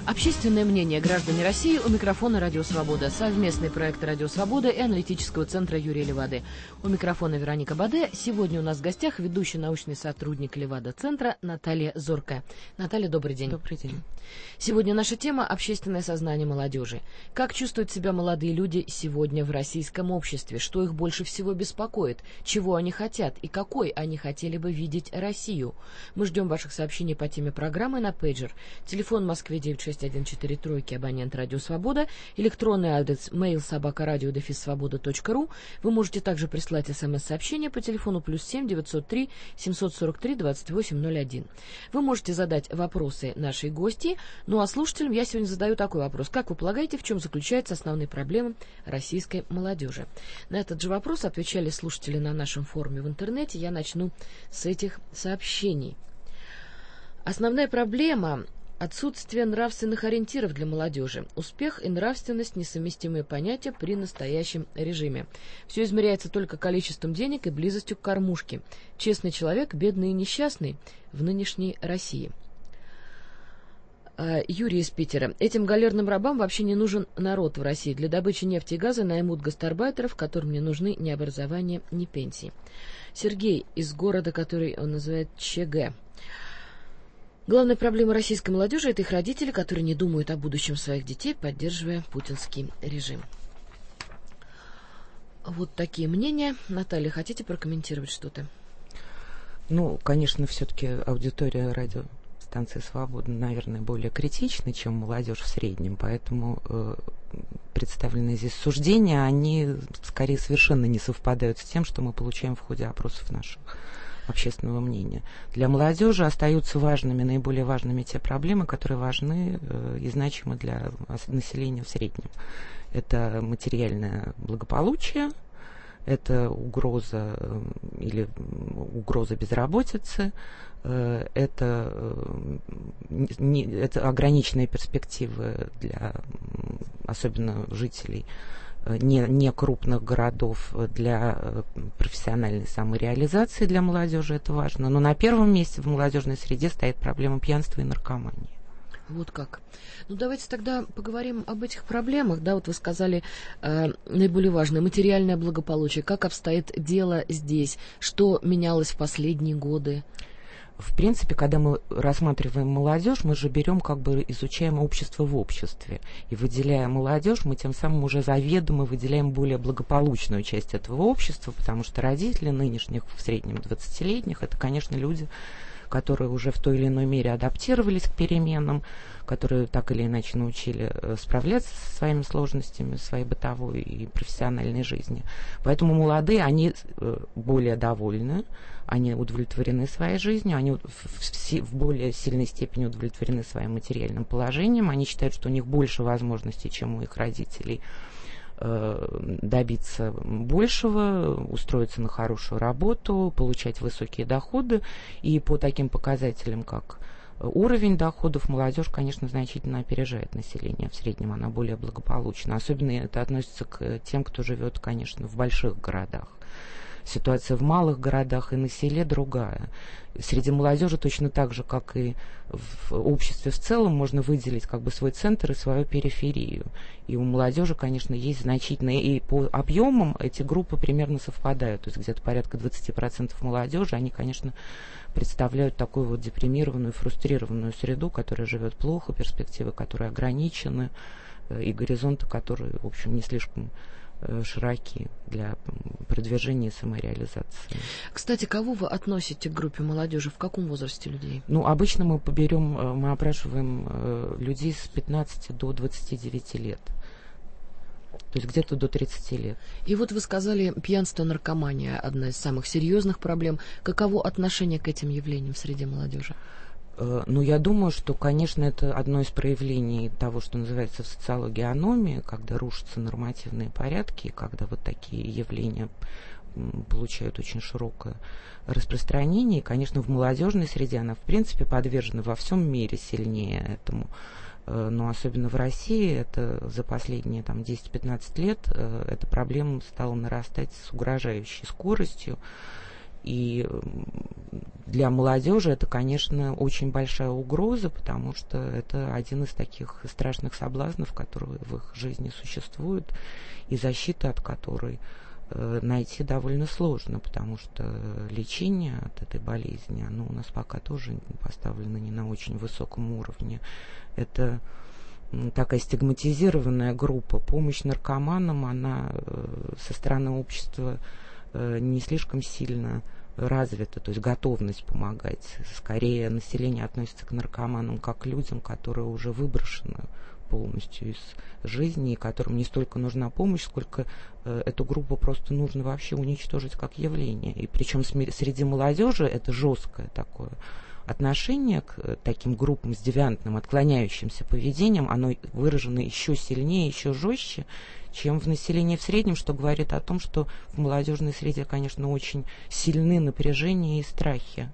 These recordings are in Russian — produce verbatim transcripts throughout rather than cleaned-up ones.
Общественное мнение граждане России. У микрофона «Радио Свобода». Совместный проект «Радио Свобода» и аналитического центра Юрия Левады. У микрофона Вероника Баде. Сегодня у нас в гостях ведущий научный сотрудник Левада-центра Наталья Зоркая. Наталья, добрый день. Добрый день. Сегодня наша тема – общественное сознание молодежи. Как чувствуют себя молодые люди сегодня в российском обществе? Что их больше всего беспокоит? Чего они хотят? И какой они хотели бы видеть Россию? Мы ждем ваших сообщений по теме программы на пейджер. Телефон в Москве девять шесть один четыре тройки, абонент «Радио Свобода», электронный адрес mail собака радио дефис свобода точка ру. Вы можете также прислать смс-сообщение по телефону плюс семь девятьсот три семьсот сорок три двадцать восемь ноль один. Вы можете задать вопросы нашей гости. Ну а слушателям я сегодня задаю такой вопрос. Как вы полагаете, в чем заключаются основные проблемы российской молодежи? На этот же вопрос отвечали слушатели на нашем форуме в интернете. Я начну с этих сообщений. Основная проблема – отсутствие нравственных ориентиров для молодежи. Успех и нравственность – несовместимые понятия при настоящем режиме. Все измеряется только количеством денег и близостью к кормушке. Честный человек, бедный и несчастный в нынешней России. Юрий из Питера. Этим галерным рабам вообще не нужен народ в России. Для добычи нефти и газа наймут гастарбайтеров, которым не нужны ни образование, ни пенсии. Сергей из города, который он называет ЧГ. Главная проблема российской молодежи – это их родители, которые не думают о будущем своих детей, поддерживая путинский режим. Вот такие мнения. Наталья, хотите прокомментировать что-то? Ну, конечно, все-таки аудитория радиостанции «Свобода», наверное, более критична, чем молодежь в среднем, поэтому э, представленные здесь суждения, они скорее совершенно не совпадают с тем, что мы получаем в ходе опросов наших общественного мнения. Для молодежи остаются важными, наиболее важными те проблемы, которые важны э, и значимы для населения в среднем. Это материальное благополучие, это угроза э, или угроза безработицы, э, это, э, не, это ограниченные перспективы для особенно жителей Не, не крупных городов для профессиональной самореализации для молодежи, это важно. Но на первом месте в молодежной среде стоит проблема пьянства и наркомании. Вот как. Ну, давайте тогда поговорим об этих проблемах. Да, вот вы сказали э, наиболее важное – материальное благополучие. Как обстоит дело здесь? Что менялось в последние годы? В принципе, когда мы рассматриваем молодежь, мы же берем, как бы изучаем общество в обществе. И выделяя молодежь, мы тем самым уже заведомо выделяем более благополучную часть этого общества, потому что родители нынешних, в среднем двадцатилетних, это, конечно, люди, которые уже в той или иной мере адаптировались к переменам, которые так или иначе научили справляться со своими сложностями своей бытовой и профессиональной жизни. Поэтому молодые, они более довольны, они удовлетворены своей жизнью, они в, в, в более сильной степени удовлетворены своим материальным положением, они считают, что у них больше возможностей, чем у их родителей, э, добиться большего, устроиться на хорошую работу, получать высокие доходы. И по таким показателям, как уровень доходов, молодежь, конечно, значительно опережает население. В среднем она более благополучна. Особенно это относится к тем, кто живет, конечно, в больших городах. Ситуация в малых городах и на селе другая. Среди молодежи точно так же, как и в обществе в целом, можно выделить как бы свой центр и свою периферию. И у молодежи, конечно, есть значительные, и по объемам эти группы примерно совпадают. То есть где-то порядка двадцать процентов молодежи, они, конечно, представляют такую вот депримированную, фрустрированную среду, которая живет плохо, перспективы, которые ограничены, и горизонты, которые, в общем, не слишком широки для продвижения и самореализации. Кстати, кого вы относите к группе молодежи? В каком возрасте людей? Ну, обычно мы поберем, мы опрашиваем людей с пятнадцати до двадцати девяти лет. То есть где-то до тридцати лет. И вот вы сказали, пьянство, наркомания – одна из самых серьезных проблем. Каково отношение к этим явлениям среди молодежи? Ну, я думаю, что, конечно, это одно из проявлений того, что называется в социологии аномия, когда рушатся нормативные порядки, когда вот такие явления получают очень широкое распространение. И, конечно, в молодежной среде она, в принципе, подвержена во всем мире сильнее этому. Но особенно в России это за последние там, десять-пятнадцать лет эта проблема стала нарастать с угрожающей скоростью. И для молодежи это, конечно, очень большая угроза, потому что это один из таких страшных соблазнов, которые в их жизни существуют, и защита от которой э, найти довольно сложно, потому что лечение от этой болезни, оно у нас пока тоже поставлено не на очень высоком уровне. Это такая стигматизированная группа. Помощь наркоманам, она э, со стороны общества э, не слишком сильно развита, то есть готовность помогать. Скорее, население относится к наркоманам как к людям, которые уже выброшены полностью из жизни, и которым не столько нужна помощь, сколько э, эту группу просто нужно вообще уничтожить как явление. И причем см- среди молодежи это жесткое такое отношение к таким группам с девиантным, отклоняющимся поведением, оно выражено еще сильнее, еще жестче, чем в населении в среднем, что говорит о том, что в молодежной среде, конечно, очень сильны напряжения и страхи.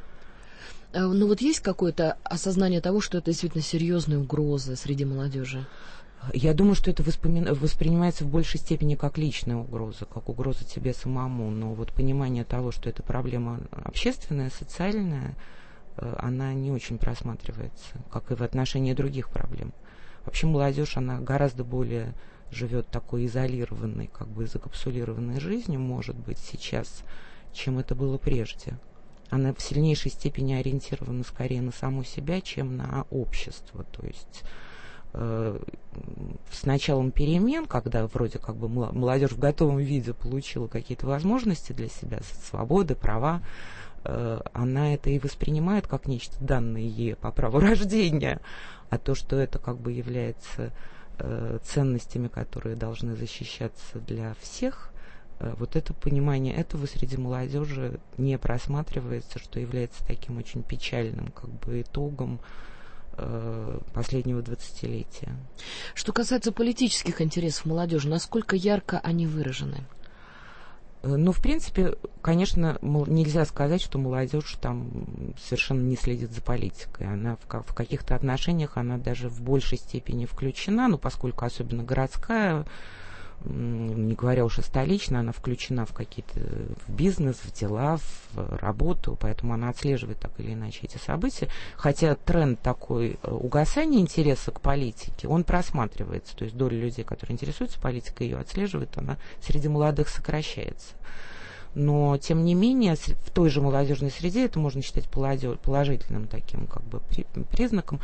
Ну вот есть какое-то осознание того, что это действительно серьезная угроза среди молодежи? Я думаю, что это воспоми... воспринимается в большей степени как личная угроза, как угроза тебе самому. Но вот понимание того, что это проблема общественная, социальная, она не очень просматривается, как и в отношении других проблем. Вообще молодежь, она гораздо более живет такой изолированной, как бы закапсулированной жизнью, может быть, сейчас, чем это было прежде. Она в сильнейшей степени ориентирована скорее на саму себя, чем на общество. То есть э, с началом перемен, когда вроде как бы молодежь в готовом виде получила какие-то возможности для себя, свободы, права, э, она это и воспринимает как нечто данное ей по праву рождения, а то, что это как бы является э, ценностями, которые должны защищаться для всех, вот это понимание этого среди молодежи не просматривается, что является таким очень печальным как бы итогом э, последнего двадцатилетия. Что касается политических интересов молодежи, насколько ярко они выражены? Ну, в принципе, конечно, нельзя сказать, что молодежь там совершенно не следит за политикой. Она в, в каких-то отношениях, она даже в большей степени включена, ну, поскольку особенно городская, не говоря уж о столичной, она включена в какие-то в бизнес, в дела, в работу, поэтому она отслеживает так или иначе эти события. Хотя тренд такой угасания интереса к политике, он просматривается. То есть доля людей, которые интересуются политикой, ее отслеживают, она среди молодых сокращается. Но, тем не менее, в той же молодежной среде это можно считать положительным таким как бы признаком.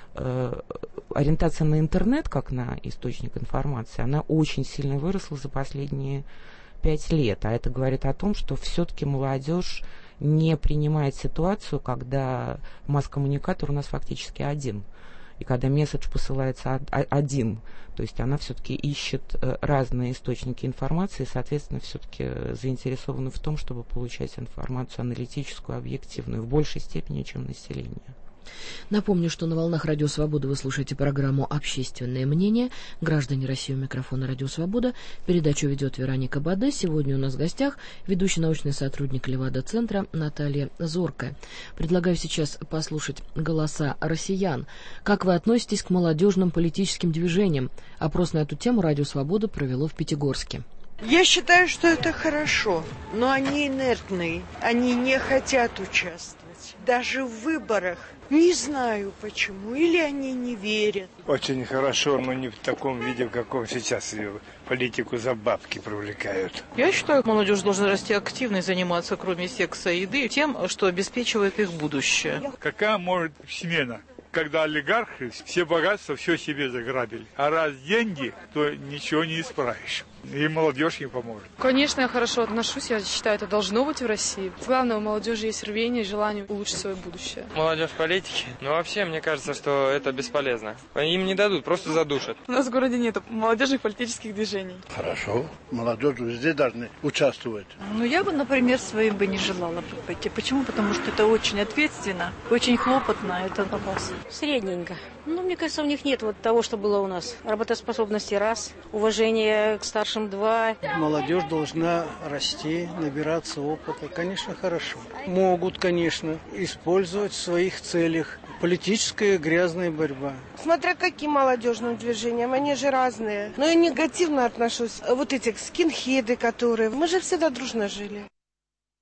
Ориентация на интернет, как на источник информации, она очень сильно выросла за последние пять лет. А это говорит о том, что все-таки молодежь не принимает ситуацию, когда масс-коммуникатор у нас фактически один. И когда месседж посылается один, то есть она все-таки ищет разные источники информации, и, соответственно, все-таки заинтересована в том, чтобы получать информацию аналитическую, объективную, в большей степени, чем население. Напомню, что на волнах Радио Свобода вы слушаете программу «Общественное мнение». Граждане России, у микрофона Радио Свобода. Передачу ведет Вероника Баде. Сегодня у нас в гостях ведущий научный сотрудник Левада-центра Наталья Зоркая. Предлагаю сейчас послушать голоса россиян. Как вы относитесь к молодежным политическим движениям? Опрос на эту тему Радио Свобода провело в Пятигорске. Я считаю, что это хорошо, но они инертные, они не хотят участвовать. Даже в выборах. Не знаю почему. Или они не верят. Очень хорошо, но не в таком виде, в каком сейчас ее политику за бабки привлекают. Я считаю, молодежь должна расти активно и заниматься, кроме секса и еды, тем, что обеспечивает их будущее. Какая может смена? Когда олигархи все богатства все себе заграбили. А раз деньги, то ничего не исправишь. И молодежь не поможет. Конечно, я хорошо отношусь. Я считаю, это должно быть в России. Главное, у молодежи есть рвение и желание улучшить свое будущее. Молодежь в политике? Ну, вообще, мне кажется, что это бесполезно. Им не дадут, просто задушат. У нас в городе нет молодежных политических движений. Хорошо. Молодежь везде должны участвовать. Ну, я бы, например, своим бы не желала бы пойти. Почему? Потому что это очень ответственно, очень хлопотно. Это вопрос. Средненько. Ну, мне кажется, у них нет вот того, что было у нас. Работоспособности раз, уважение к старшим два. Молодежь должна расти, набираться опыта. Конечно, хорошо. Могут, конечно, использовать в своих целях. Политическая грязная борьба. Смотря каким молодежным движением, они же разные. Но я негативно отношусь. Вот эти скинхеды, которые... Мы же всегда дружно жили.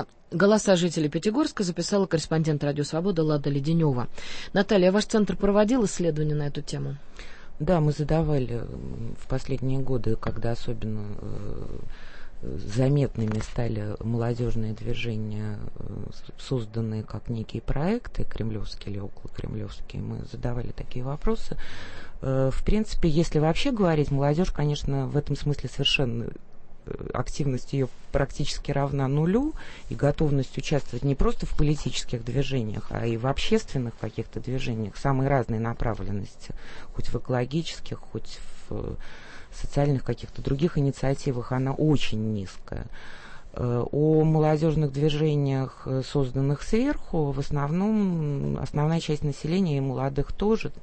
Голоса жителей Пятигорска записала корреспондент «Радио Свобода» Лада Леденева. Наталья, ваш центр проводил исследования на эту тему? Да, мы задавали в последние годы, когда особенно заметными стали молодежные движения, созданные как некие проекты, кремлевские или околокремлевские, мы задавали такие вопросы. В принципе, если вообще говорить, молодежь, конечно, в этом смысле совершенно активность ее практически равна нулю, и готовность участвовать не просто в политических движениях, а и в общественных каких-то движениях самой разной направленности, хоть в экологических, хоть в социальных каких-то других инициативах, она очень низкая. О молодежных движениях, созданных сверху, в основном основная часть населения, и молодых тоже,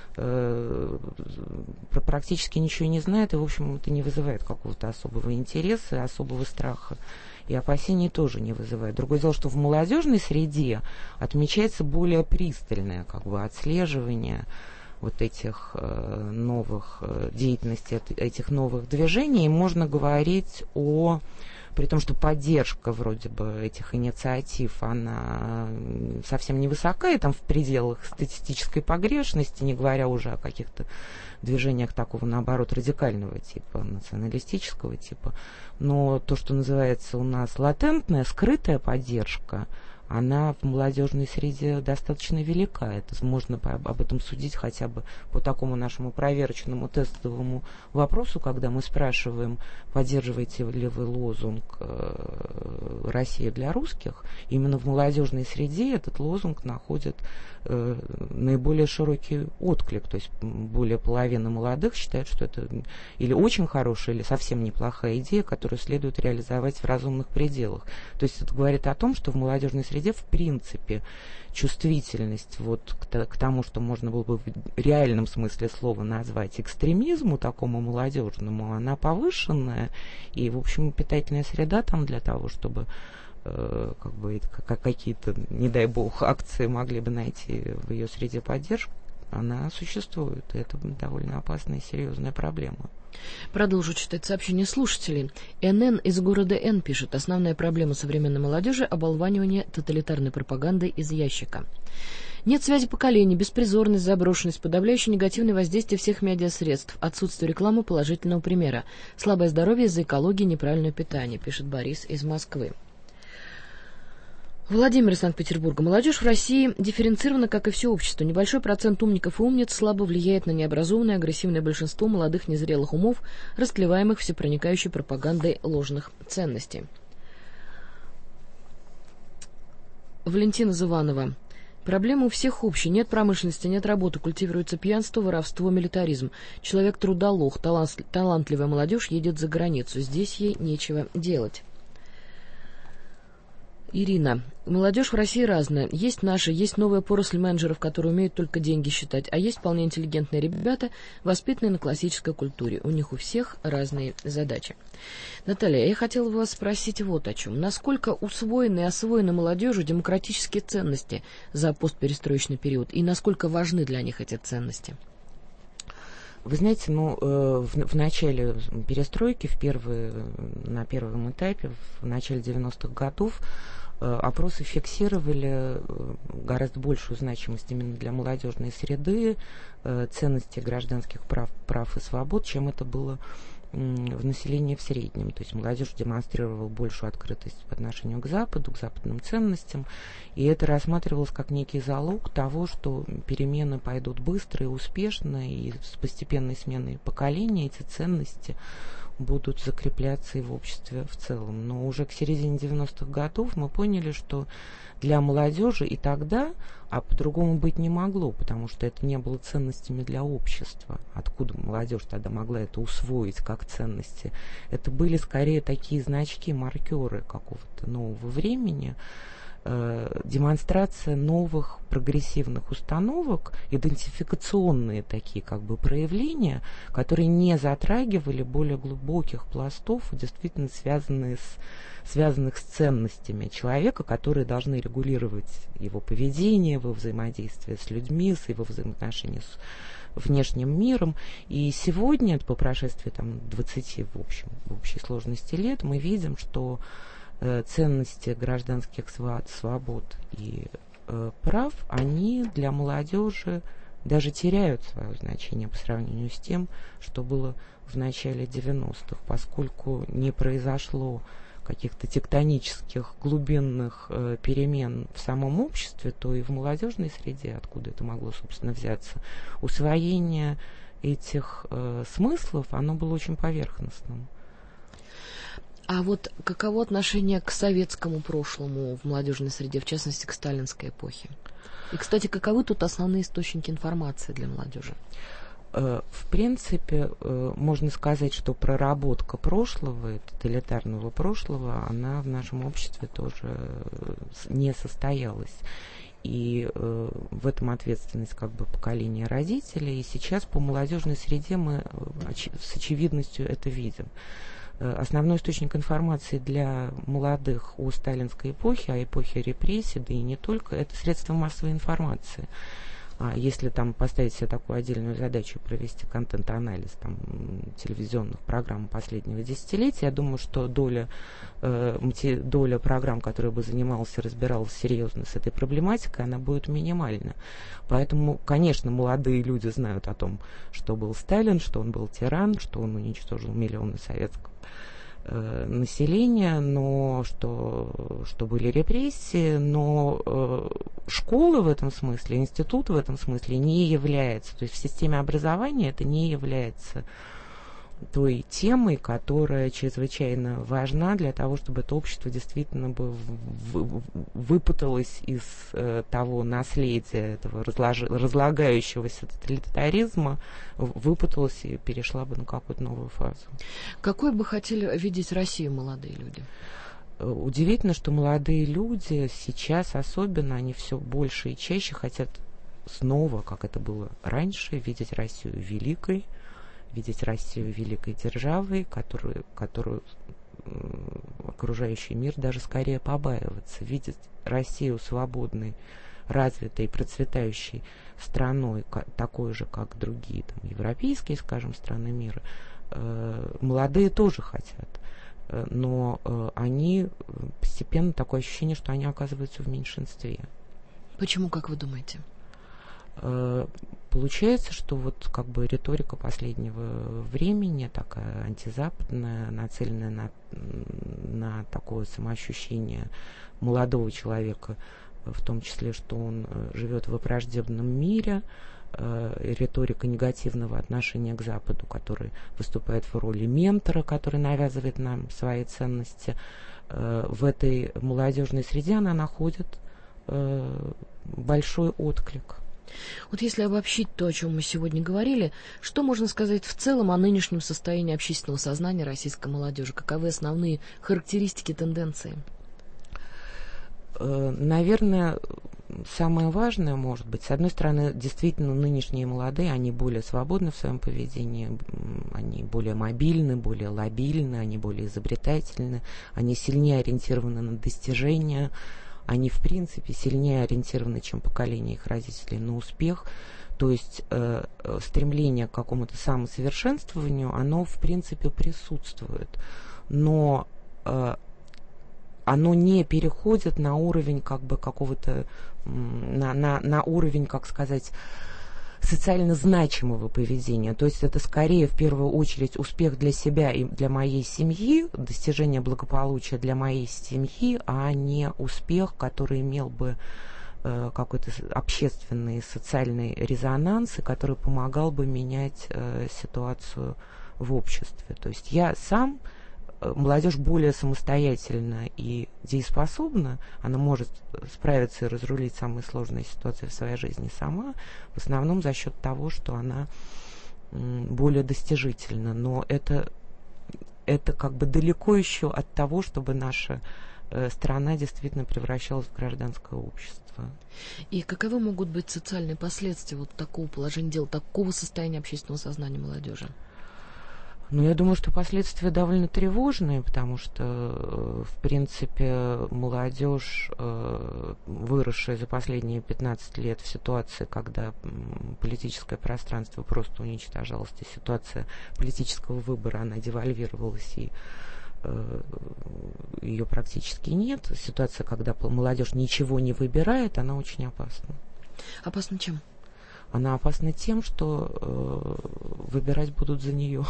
практически ничего не знает, и, в общем, это не вызывает какого-то особого интереса, особого страха, и опасений тоже не вызывает. Другое дело, что в молодежной среде отмечается более пристальное как бы отслеживание вот этих э, новых э, деятельностей, этих новых движений, и можно говорить о... При том, что поддержка вроде бы этих инициатив, она совсем невысока, и там в пределах статистической погрешности, не говоря уже о каких-то движениях такого, наоборот, радикального типа, националистического типа. Но то, что называется у нас латентная, скрытая поддержка, она в молодежной среде достаточно велика. Это можно об этом судить хотя бы по такому нашему проверочному тестовому вопросу, когда мы спрашиваем, поддерживаете ли вы лозунг «Россия для русских». Именно в молодежной среде этот лозунг находит э, наиболее широкий отклик. То есть более половины молодых считают, что это или очень хорошая, или совсем неплохая идея, которую следует реализовать в разумных пределах. То есть это говорит о том, что в молодежной среде в принципе чувствительность вот к, к тому, что можно было бы в реальном смысле слова назвать экстремизму такому молодежному, она повышенная, и, в общем, питательная среда там для того, чтобы э, как бы как, какие-то, не дай бог, акции могли бы найти в ее среде поддержку, она существует, и это довольно опасная и серьезная проблема. Продолжу читать сообщения слушателей. эн эн из города Н пишет: основная проблема современной молодежи – оболванивание тоталитарной пропагандой из ящика. Нет связи поколений, беспризорность, заброшенность, подавляющее негативное воздействие всех медиасредств, отсутствие рекламы положительного примера, слабое здоровье из-за экологии, неправильное питание, пишет Борис из Москвы. Владимир из Санкт-Петербурга. Молодежь в России дифференцирована, как и все общество. Небольшой процент умников и умниц слабо влияет на необразованное, агрессивное большинство молодых незрелых умов, растлеваемых всепроникающей пропагандой ложных ценностей. Валентина из Иванова. Проблема у всех общая. Нет промышленности, нет работы, культивируется пьянство, воровство, милитаризм. Человек трудолог, талант, талантливая молодежь едет за границу. Здесь ей нечего делать. Ирина. Молодежь в России разная. Есть наши, есть новая поросль менеджеров, которые умеют только деньги считать, а есть вполне интеллигентные ребята, воспитанные на классической культуре. У них у всех разные задачи. Наталья, я хотела вас спросить вот о чем. Насколько усвоены и освоены молодежью демократические ценности за постперестроечный период, и насколько важны для них эти ценности? Вы знаете, ну, э, в, в начале перестройки, в первые, на первом этапе, в начале девяностых годов, э, опросы фиксировали гораздо большую значимость именно для молодежной среды, э, ценности гражданских прав, прав и свобод, чем это было в населении в среднем. То есть молодежь демонстрировала большую открытость по отношению к Западу, к западным ценностям, и это рассматривалось как некий залог того, что перемены пойдут быстро и успешно, и с постепенной сменой поколений эти ценности будут закрепляться и в обществе в целом. Но уже к середине девяностых годов мы поняли, что для молодежи и тогда, а по-другому быть не могло, потому что это не было ценностями для общества. Откуда молодежь тогда могла это усвоить как ценности? Это были скорее такие значки, маркеры какого-то нового времени, э, демонстрация новых прогрессивных установок, идентификационные такие как бы проявления, которые не затрагивали более глубоких пластов, действительно связанные с связанных с ценностями человека, которые должны регулировать его поведение, его взаимодействие с людьми, с его взаимоотношения с внешним миром. И сегодня, по прошествии там, двадцати в, общем, в общей сложности лет, мы видим, что э, ценности гражданских свобод и э, прав, они для молодежи даже теряют свое значение по сравнению с тем, что было в начале девяностых, поскольку не произошло каких-то тектонических глубинных э, перемен в самом обществе, то и в молодежной среде, откуда это могло, собственно, взяться, усвоение этих э, смыслов, оно было очень поверхностным. А вот каково отношение к советскому прошлому в молодежной среде, в частности, к сталинской эпохе? И, кстати, каковы тут основные источники информации для молодежи? В принципе, можно сказать, что проработка прошлого, тоталитарного прошлого, она в нашем обществе тоже не состоялась. И э, в этом ответственность как бы поколения родителей. И сейчас по молодежной среде мы оч- с очевидностью это видим. Э, основной источник информации для молодых о сталинской эпохе, о эпохе репрессий, да и не только, это средства массовой информации. А если там поставить себе такую отдельную задачу провести контент-анализ там, телевизионных программ последнего десятилетия, я думаю, что доля, э, доля программ, которая бы занималась и разбиралась серьезно с этой проблематикой, она будет минимальна. Поэтому, конечно, молодые люди знают о том, что был Сталин, что он был тиран, что он уничтожил миллионы советского э, населения, но что, что были репрессии, но э, школа в этом смысле, институт в этом смысле не является, то есть в системе образования это не является той темой, которая чрезвычайно важна для того, чтобы это общество действительно бы выпуталось из э, того наследия, этого разлож... разлагающегося тоталитаризма, выпуталось и перешла бы на какую-то новую фазу. Какой бы хотели видеть Россию молодые люди? Удивительно, что молодые люди сейчас особенно, они все больше и чаще хотят снова, как это было раньше, видеть Россию великой, видеть Россию великой державой, которую, которую э, окружающий мир даже скорее побаивается. Видеть Россию свободной, развитой, процветающей страной, к, такой же, как другие там, европейские, скажем, страны мира, э, молодые тоже хотят. Э, но э, они постепенно такое ощущение, что они оказываются в меньшинстве. Почему, как вы думаете? Получается, что вот как бы риторика последнего времени такая антизападная, нацеленная на, на такое самоощущение молодого человека, в том числе, что он живет в враждебном мире, риторика негативного отношения к Западу, который выступает в роли ментора, который навязывает нам свои ценности. В этой молодежной среде она находит большой отклик. Вот если обобщить то, о чем мы сегодня говорили, что можно сказать в целом о нынешнем состоянии общественного сознания российской молодежи? Каковы основные характеристики, тенденции? Наверное, самое важное, может быть, с одной стороны, действительно, нынешние молодые, они более свободны в своем поведении, они более мобильны, более лобильны, они более изобретательны, они сильнее ориентированы на достижения, они, в принципе, сильнее ориентированы, чем поколение их родителей, на успех. То есть э, стремление к какому-то самосовершенствованию, оно, в принципе, присутствует. Но э, оно не переходит на уровень как бы какого-то, на, на, на уровень, как сказать, социально значимого поведения. То есть это скорее в первую очередь успех для себя и для моей семьи, достижение благополучия для моей семьи, а не успех, который имел бы э, какой-то общественный социальный резонанс и который помогал бы менять э, ситуацию в обществе. То есть я сам, молодежь более самостоятельна и дееспособна, она может справиться и разрулить самые сложные ситуации в своей жизни сама, в основном за счет того, что она более достижительна. Но это, это как бы далеко еще от того, чтобы наша э, страна действительно превращалась в гражданское общество. И каковы могут быть социальные последствия вот такого положения дел, такого состояния общественного сознания молодежи? Ну, я думаю, что последствия довольно тревожные, потому что, в принципе, молодежь, выросшая за последние пятнадцать лет в ситуации, когда политическое пространство просто уничтожалось, и ситуация политического выбора, она девальвировалась, и ее практически нет. Ситуация, когда молодежь ничего не выбирает, она очень опасна. Опасна чем? Она опасна тем, что э, выбирать будут за нее.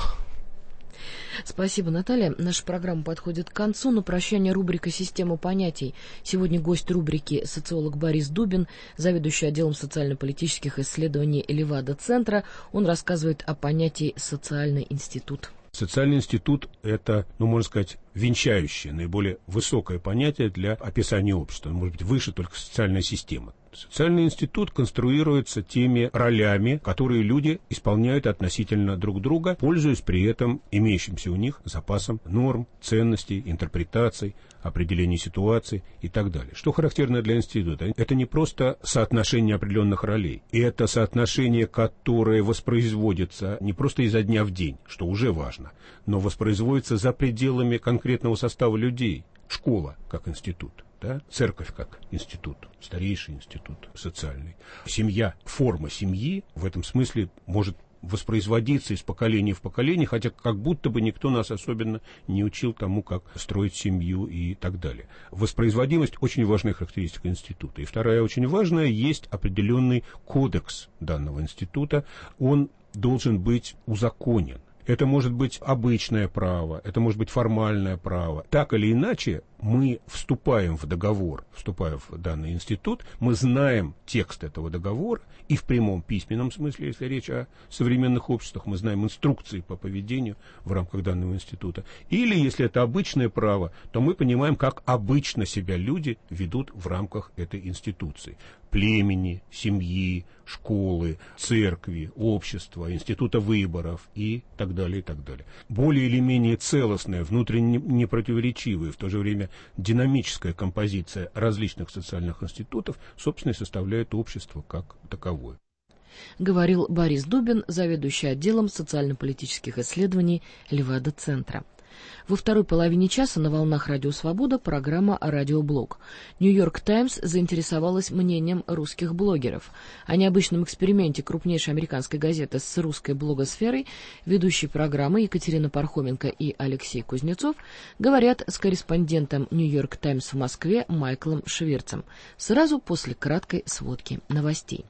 Спасибо, Наталья. Наша программа подходит к концу. На прощание рубрика «Система понятий». Сегодня гость рубрики социолог Борис Дубин, заведующий отделом социально-политических исследований Левада-центра. Он рассказывает о понятии «социальный институт». Социальный институт – это, ну, можно сказать, венчающее, наиболее высокое понятие для описания общества. Может быть, выше только социальная система. Социальный институт конструируется теми ролями, которые люди исполняют относительно друг друга, пользуясь при этом имеющимся у них запасом норм, ценностей, интерпретаций, определений ситуаций и так далее. Что характерно для института? Это не просто соотношение определенных ролей. Это соотношение, которое воспроизводится не просто изо дня в день, что уже важно, но воспроизводится за пределами конкретного состава людей. Школа как институт. Да? Церковь как институт, старейший институт социальный. Семья, форма семьи в этом смысле может воспроизводиться из поколения в поколение, хотя как будто бы никто нас особенно не учил тому, как строить семью и так далее. Воспроизводимость – очень важная характеристика института. И вторая очень важная – есть определенный кодекс данного института. Он должен быть узаконен. Это может быть обычное право, это может быть формальное право. Так или иначе, мы вступаем в договор, вступая в данный институт, мы знаем текст этого договора, и в прямом письменном смысле, если речь о современных обществах, мы знаем инструкции по поведению в рамках данного института. Или, если это обычное право, то мы понимаем, как обычно себя люди ведут в рамках этой институции. Племени, семьи, школы, церкви, общества, института выборов и так далее, и так далее. Более или менее целостная, внутренне непротиворечивая, в то же время динамическая композиция различных социальных институтов, собственно, и составляет общество как таковое. Говорил Борис Дубин, заведующий отделом социально-политических исследований Левада-центра. Во второй половине часа на волнах Радио Свобода программа «Радиоблог». «Нью-Йорк Таймс» заинтересовалась мнением русских блогеров. О необычном эксперименте крупнейшей американской газеты с русской блогосферой ведущие программы Екатерина Пархоменко и Алексей Кузнецов говорят с корреспондентом «Нью-Йорк Таймс» в Москве Майклом Шверцем сразу после краткой сводки новостей.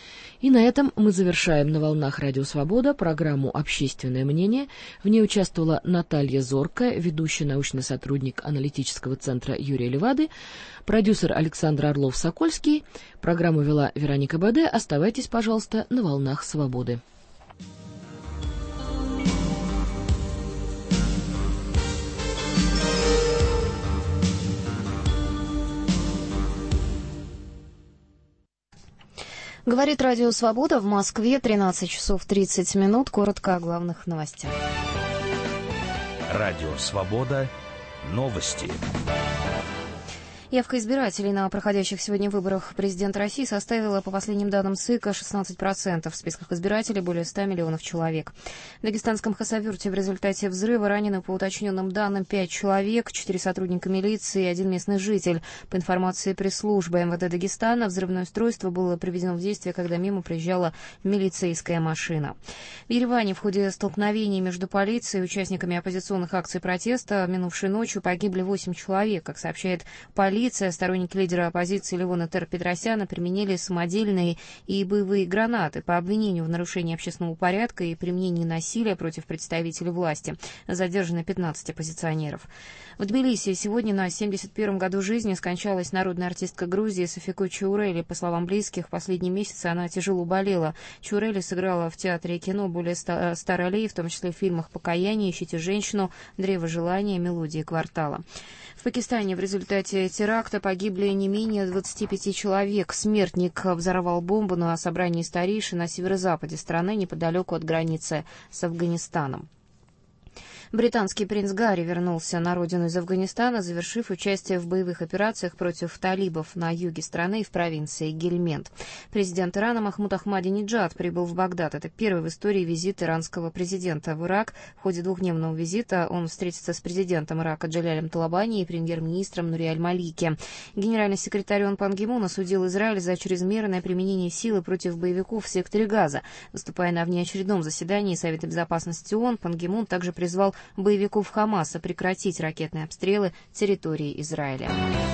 И на этом мы завершаем на волнах Радио Свобода программу «Общественное мнение». В ней участвовала Наталья Зоркая, ведущий научный сотрудник аналитического центра Юрия Левады, продюсер Александр Орлов-Сокольский. Программу вела Вероника Баде. Оставайтесь, пожалуйста, на волнах Свободы. Говорит Радио Свобода, в Москве тринадцать часов тридцать минут. Коротко о главных новостях. Радио Свобода. Новости. Явка избирателей на проходящих сегодня выборах президента России составила, по последним данным ЦИКа, шестнадцать процентов. В списках избирателей более ста миллионов человек. В дагестанском Хасавюрте в результате взрыва ранены, по уточненным данным, пять человек, четыре сотрудника милиции и один местный житель. По информации пресс-службы эм вэ дэ Дагестана, взрывное устройство было приведено в действие, когда мимо приезжала милицейская машина. В Ереване в ходе столкновений между полицией и участниками оппозиционных акций протеста минувшей ночью погибли восемь человек. Как сообщает полиция, сторонники лидера оппозиции Левона Тер-Петросяна применили самодельные и боевые гранаты по обвинению в нарушении общественного порядка и применении насилия против представителей власти. Задержаны пятнадцать оппозиционеров. В Тбилиси сегодня на семьдесят первом году жизни скончалась народная артистка Грузии Софико Чаурели. По словам близких, в последние месяцы она тяжело болела. Чаурели сыграла в театре и кино более ста, ста ролей, в том числе в фильмах «Покаяние», «Ищите женщину», «Древо желания», «Мелодии квартала». В Пакистане в результате теракта погибли не менее двадцати пяти человек. Смертник взорвал бомбу на собрании старейшин на северо-западе страны, неподалеку от границы с Афганистаном. Британский принц Гарри вернулся на родину из Афганистана, завершив участие в боевых операциях против талибов на юге страны и в провинции Гельмент. Президент Ирана Махмуд Ахмадинеджад прибыл в Багдад. Это первый в истории визит иранского президента в Ирак. В ходе двухдневного визита он встретится с президентом Ирака Джалялем Талабани и премьер-министром Нури аль-Малики. Генеральный секретарь ООН Пан Ги Мун осудил Израиль за чрезмерное применение силы против боевиков в секторе Газа. Выступая на внеочередном заседании Совета безопасности ООН, Пан Ги Мун также призвал боевиков Хамаса прекратить ракетные обстрелы территории Израиля.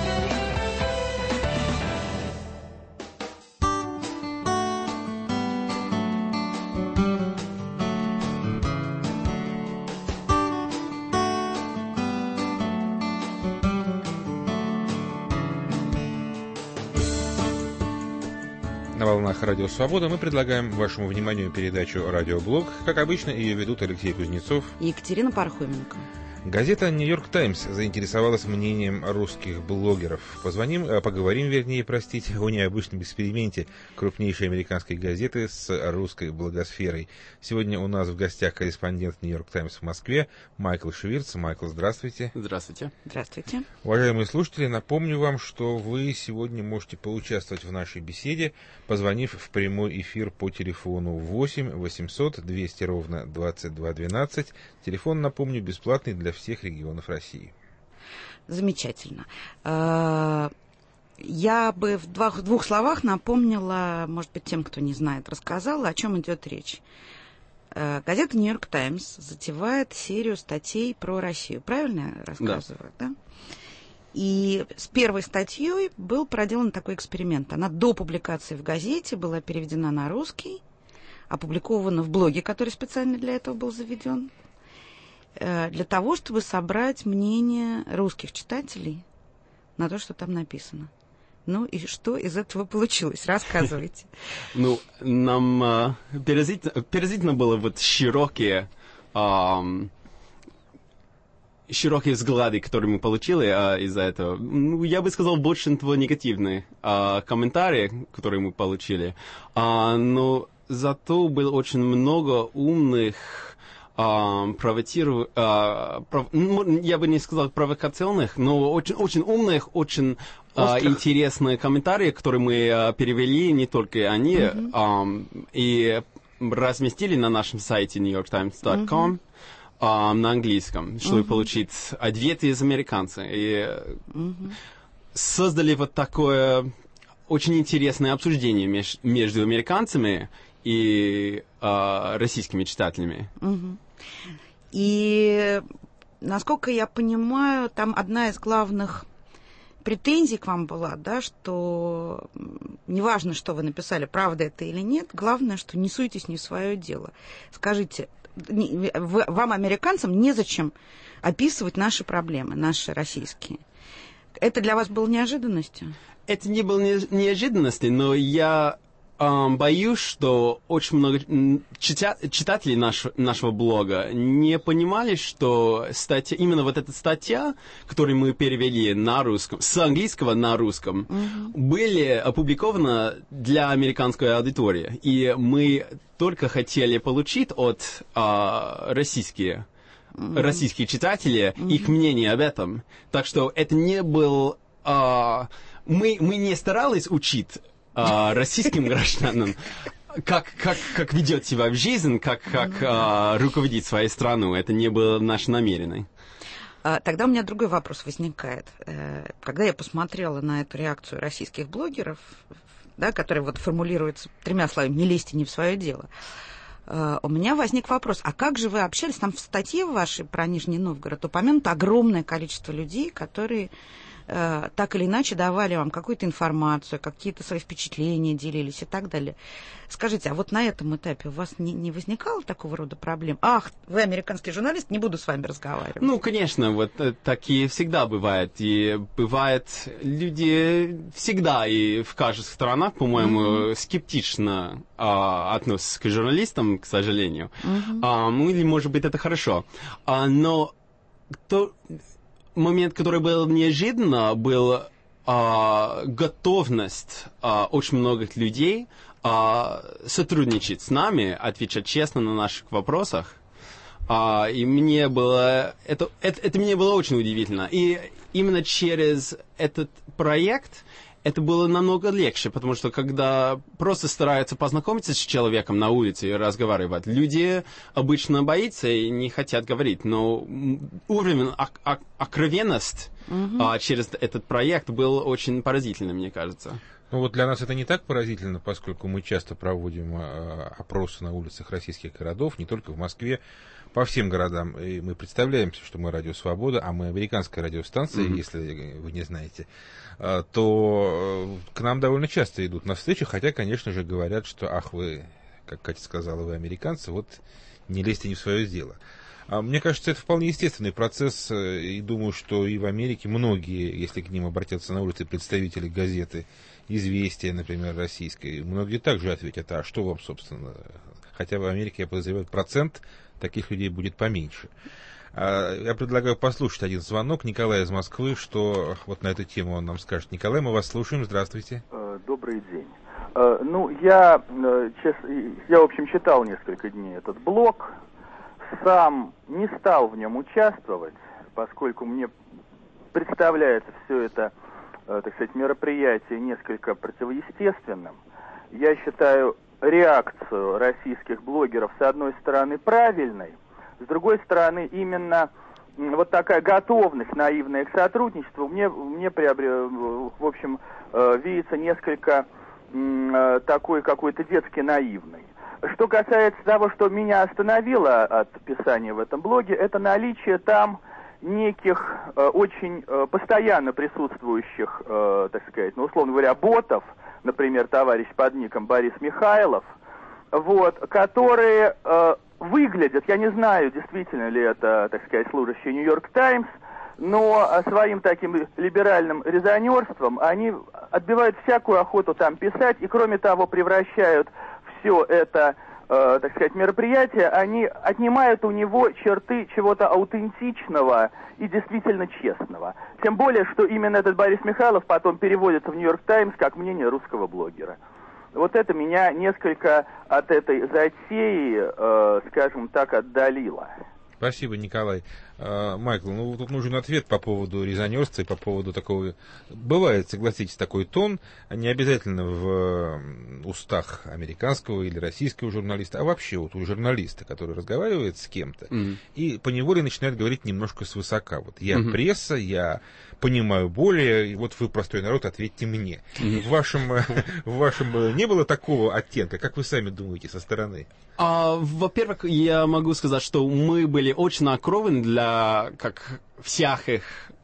На волнах Радио Свобода мы предлагаем вашему вниманию передачу «Радиоблог». Как обычно, ее ведут Алексей Кузнецов и Екатерина Пархоменко. Газета «Нью-Йорк Таймс» заинтересовалась мнением русских блогеров. Позвоним, поговорим, вернее, простите, о необычном эксперименте крупнейшей американской газеты с русской блогосферой. Сегодня у нас в гостях корреспондент «Нью-Йорк Таймс» в Москве Майкл Швирц. Майкл, здравствуйте. Здравствуйте. Здравствуйте. Уважаемые слушатели, напомню вам, что вы сегодня можете поучаствовать в нашей беседе, позвонив в прямой эфир по телефону восемь восемьсот двести ровно двадцать два двенадцать. Телефон, напомню, бесплатный для всех регионов России. Замечательно. Я бы в двух, двух словах напомнила, может быть, тем, кто не знает, рассказала, о чем идет речь. Газета «Нью-Йорк Таймс» затевает серию статей про Россию. Правильно я рассказываю? Да. Да? И с первой статьей был проделан такой эксперимент. Она до публикации в газете была переведена на русский, опубликована в блоге, который специально для этого был заведен, для того, чтобы собрать мнение русских читателей на то, что там написано. Ну и что из этого получилось? Рассказывайте. Ну, нам поразительно было вот широкие широкие взгляды, которые мы получили из-за этого. Ну, я бы сказал, большинство негативные комментарии, которые мы получили. Но зато было очень много умных Uh, провоцирую, uh, пров... ну, я бы не сказал провокационных, но очень, очень умных, очень uh, интересные комментарии, которые мы uh, перевели, не только они, mm-hmm. um, и разместили на нашем сайте нью йорк таймс точка ком mm-hmm. uh, на английском, чтобы mm-hmm. получить ответы из американцев. И mm-hmm. создали вот такое очень интересное обсуждение меж... между американцами и uh, российскими читателями. Mm-hmm. И, насколько я понимаю, там одна из главных претензий к вам была, да, что неважно, что вы написали, правда это или нет, главное, что не суетесь не в свое дело. Скажите, вам, американцам, незачем описывать наши проблемы, наши российские. Это для вас было неожиданностью? Это не было неожиданностью, но я... Um, боюсь, что очень много чита- читателей наш, нашего блога не понимали, что статья, именно вот эта статья, которую мы перевели на русском, с английского на русском, mm-hmm. были опубликованы для американской аудитории. И мы только хотели получить от uh, российских, mm-hmm. российских читателей mm-hmm. их мнение об этом. Так что это не был... Uh, мы, мы не старались учить Uh, российским гражданам, как, как, как ведет себя в жизнь, как, как uh, руководить своей страной. Это не было наше намерение. Uh, тогда у меня другой вопрос возникает. Uh, когда я посмотрела на эту реакцию российских блогеров, да, которые вот формулируются тремя словами «не лезьте не в свое дело», uh, у меня возник вопрос, а как же вы общались? Там в статье вашей про Нижний Новгород упомянуто огромное количество людей, которые... так или иначе давали вам какую-то информацию, какие-то свои впечатления делились и так далее. Скажите, а вот на этом этапе у вас не, не возникало такого рода проблем? Ах, вы американский журналист, не буду с вами разговаривать. Ну, конечно, вот такие всегда бывают. И бывает, люди всегда и в каждой стране, по-моему, mm-hmm. скептично а, относятся к журналистам, к сожалению. Mm-hmm. А, ну, или, может быть, это хорошо. А, но то... момент, который был неожиданно, был а, готовность а, очень многих людей а, сотрудничать с нами, отвечать честно на наших вопросах. А, и мне было... Это, это, это мне было очень удивительно. И именно через этот проект это было намного легче, потому что когда просто стараются познакомиться с человеком на улице и разговаривать, люди обычно боятся и не хотят говорить. Но уровень откровенности mm-hmm. а, через этот проект был очень поразительным, мне кажется. Ну вот для нас это не так поразительно, поскольку мы часто проводим э, опросы на улицах российских городов, не только в Москве, по всем городам. И мы представляемся, что мы Радио Свобода, а мы американская радиостанция, mm-hmm. если вы не знаете, э, то э, к нам довольно часто идут на встречи, хотя, конечно же, говорят, что, ах, вы, как Катя сказала, вы американцы, вот не лезьте не в свое дело. А мне кажется, это вполне естественный процесс, и думаю, что и в Америке многие, если к ним обратятся на улице представители газеты «Известия», например, российской, многие также ответят, а что вам, собственно, хотя в Америке, я подозреваю, процент таких людей будет поменьше. Я предлагаю послушать один звонок. Николай из Москвы, что вот на эту тему он нам скажет. Николай, мы вас слушаем, здравствуйте. Добрый день. Ну, я, я, в общем, читал несколько дней этот блог, сам не стал в нем участвовать, поскольку мне представляется все это, так сказать, мероприятие несколько противоестественным. Я считаю реакцию российских блогеров, с одной стороны, правильной, с другой стороны, именно вот такая готовность наивная к сотрудничеству мне, мне приобрел, в общем, видится несколько такой какой-то детски наивной. Что касается того, что меня остановило от писания в этом блоге, это наличие там неких э, очень э, постоянно присутствующих, э, так сказать, ну, условно говоря, ботов, например, товарищ под ником Борис Михайлов, вот, которые э, выглядят, я не знаю, действительно ли это, так сказать, служащий Нью-Йорк Таймс, но своим таким либеральным резонерством они отбивают всякую охоту там писать, и кроме того превращают все это, э, так сказать, мероприятие, они отнимают у него черты чего-то аутентичного и действительно честного. Тем более, что именно этот Борис Михайлов потом переводится в Нью-Йорк Таймс как мнение русского блогера. Вот это меня несколько от этой затеи, э, скажем так, отдалило. Спасибо, Николай. Майкл, ну тут нужен ответ по поводу резонерства и по поводу такого... Бывает, согласитесь, такой тон, не обязательно в устах американского или российского журналиста, а вообще вот у журналиста, который разговаривает с кем-то, mm-hmm. и поневоле начинает говорить немножко свысока. Вот я mm-hmm. пресса, я понимаю более, и вот вы, простой народ, ответьте мне. Mm-hmm. В вашем, в вашем не было такого оттенка, как вы сами думаете, со стороны? А, во-первых, я могу сказать, что мы были очень окрованы для как всяких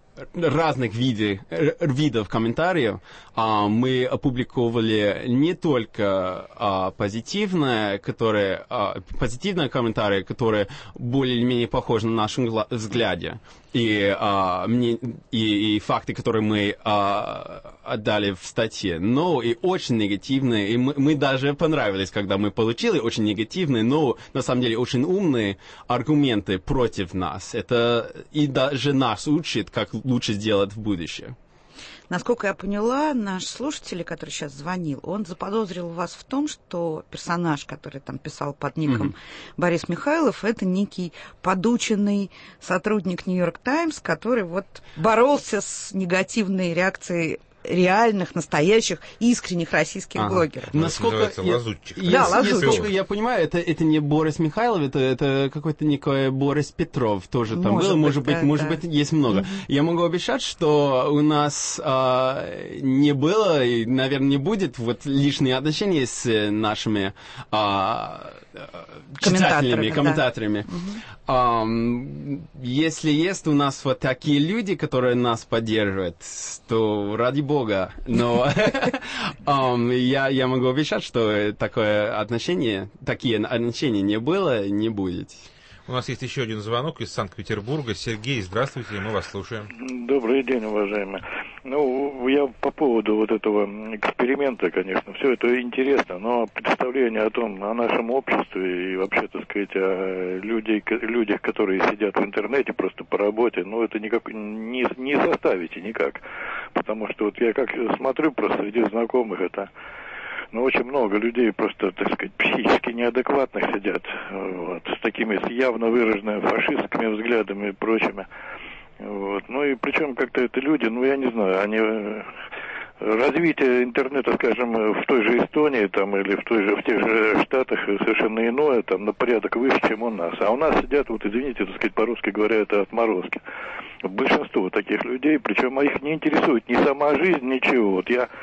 разных видов, видов комментариев. А, мы опубликовали не только а, позитивные, которые, а, позитивные комментарии, которые более или менее похожи на нашем взгляде, и, а, мне, и, и факты, которые мы а, отдали в статье, но и очень негативные, и мы, мы даже понравились, когда мы получили очень негативные, но на самом деле очень умные аргументы против нас. Это и даже нас учит, как лучше сделать в будущем. Насколько я поняла, наш слушатель, который сейчас звонил, он заподозрил вас в том, что персонаж, который там писал под ником mm-hmm. Борис Михайлов, это некий подученный сотрудник Нью-Йорк Таймс, который вот боролся с негативной реакцией реальных, настоящих, искренних российских ага. блогеров. Насколько я, лазутчик. Я, да, лазутчик. Насколько я понимаю, это, это не Борис Михайлов, это, это какой-то некий Борис Петров тоже там может был. Быть, может быть, да, может да. быть, есть много. Mm-hmm. Я могу обещать, что у нас а, не было и, наверное, не будет вот лишние отношения с нашими а, читателями, комментаторами. Да. Mm-hmm. а, если есть у нас вот такие люди, которые нас поддерживают, то ради бога, Бога, но um, я, я могу обещать, что такое отношение, такие отношения не было, не будет. У нас есть еще один звонок из Санкт-Петербурга. Сергей, здравствуйте, мы вас слушаем. Добрый день, уважаемые. Ну, я по поводу вот этого эксперимента, конечно, все это интересно, но представление о том, о нашем обществе и вообще, так сказать, о людей, людях, которые сидят в интернете просто по работе, ну, это никак не, не составите никак. Потому что вот я как смотрю просто среди знакомых, это... Но очень много людей просто, так сказать, психически неадекватных сидят, вот, с такими с явно выраженными фашистскими взглядами и прочими. Вот. Ну и причем как-то это люди, ну я не знаю, они... Развитие интернета, скажем, в той же Эстонии там, или в, той же, в тех же Штатах совершенно иное, там, на порядок выше, чем у нас. А у нас сидят, вот извините, так сказать, по-русски говоря, это отморозки. Большинство таких людей, причем их не интересует ни сама жизнь, ничего. Вот я